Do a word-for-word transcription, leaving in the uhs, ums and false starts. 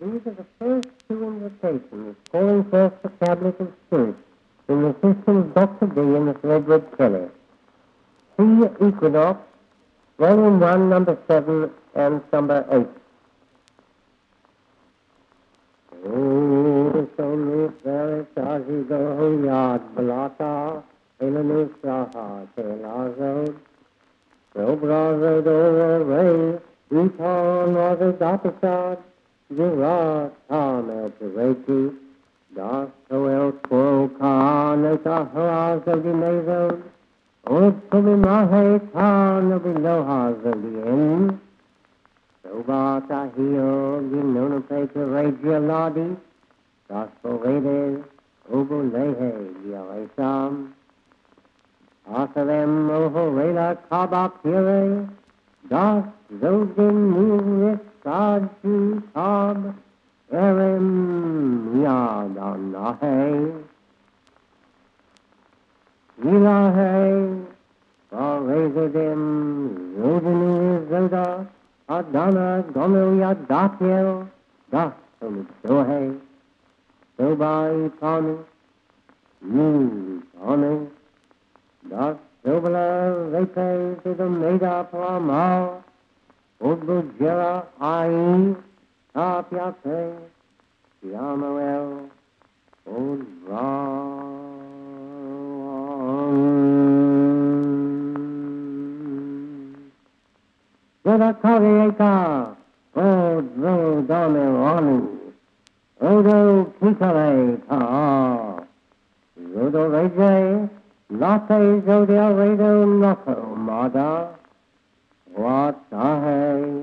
These are the first two invitations calling forth the tablet of spirit in the system of Doctor D and Mister Edward Kelly. See Equinox, Volume one, Number seven and Number eight. Oh, so me very sazi go yad balata, elenu saha te lazod, so brazo do re, uton was a dapisad, Zira Tamel Tereti, Das Toel Koro Kaneta Haraz of the Nazon, Od Tobimahe Tan of the Lohas of the Inn, Sobata Hio, Ginona Peter Regia Ladi, Das Povedes, Ogo Lehe, Yaresam, Asarem Oho Rela Kabak Hire, Das Zodin Nuris Sadji Tab Erem Yadanahe Ilahe Varezadim Zodini Zoda Adana Gomel Yadakiel Das Sohe Sobai Tani Ni Tani Das Sobala Repe to the Meda Pramar Udbujera Ai Tapiate Yamael Udra Zodakarieta Odro Damerani Odo Kitare Ta Zodo Reje Late Zodia Redo Noko Mada What the